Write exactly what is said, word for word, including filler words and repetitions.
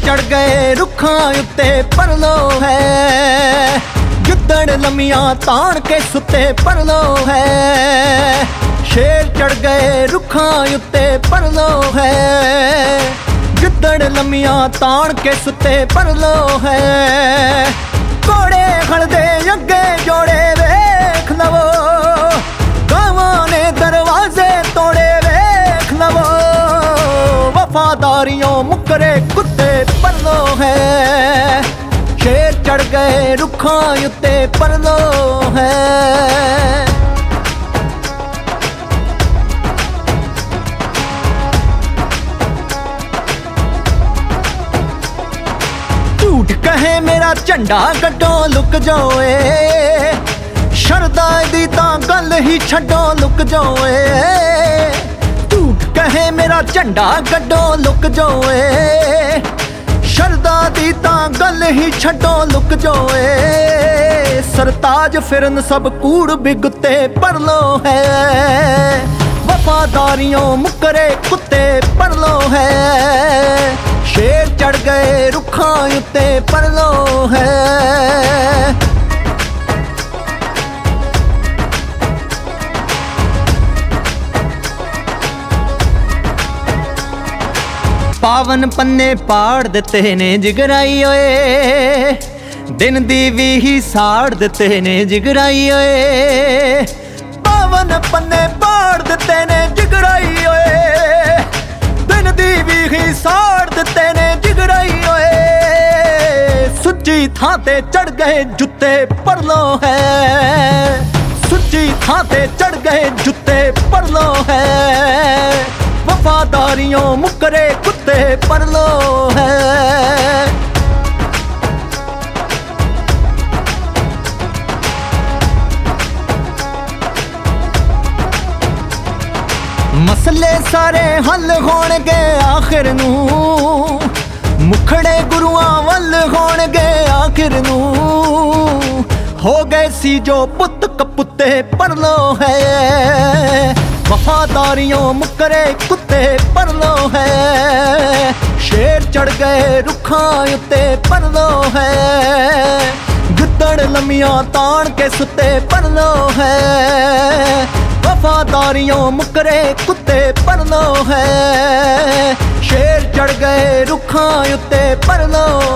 चढ़ गए रुखां उत्ते परलो है, गिद्दड़ लम्मियां ताण के सुते परलो है। शेर चढ़ गए रुखां उत्ते परलो है, गिद्दड़ लम्मियां ताण के सुते परलो है। घोड़े खड़दे अगे जोड़े वेख लवो, गावां ने दरवाजे तोड़े वेख लवो। वफादारियों मुकरे कुत्ते परलो है, शेर चढ़ गए रुखां उत्ते परलो है। झूठ कहे मेरा झंडा कड्डो लुक जाओ, शरदा दी तां गल ही छड्डो लुक जाओ। झूठ कहे मेरा झंडा कड्डो लुक जाओ, शरदा दी तां गल ही छड्डो लुक जाओ। सरताज फिरन सब कूड़ बिगते परलो है, वफादारियों मुकरे कुत्ते परलो है। शेर चढ़ गए रुखां उत्ते परलो है। पावन पन्ने पाड़ दिते ने जिगराई ओए, दिन दी भी ही साड़ दिते ने जिगराई ओए। पावन पन्ने पाड़ दिते ने जिगराई ओए, दिन दी भी ही साड़ दिते ने जिगराई ओए। सुच्ची थां ते चढ़ गए जुत्ते परलो है, सुच्ची थां ते चढ़ गए जुत्ते परलो है। वफादारियों मुकरे कुत्ते परलो है। मसले सारे हल होणगे आखिर नू, मुखड़े गुरुआं वल होणगे आखिर नू। हो गए सी जो पुत कपुत्ते परलो है, वफादारियों मुकरे कुत्ते परलो है। शेर चढ़ गए रुखां उत्ते परलो है, गिद्दड़ लम्मियां ताण के सुते परलो है। वफादारियों मुकरे कुत्ते परलो है, शेर चढ़ गए रुखां उत्ते परलो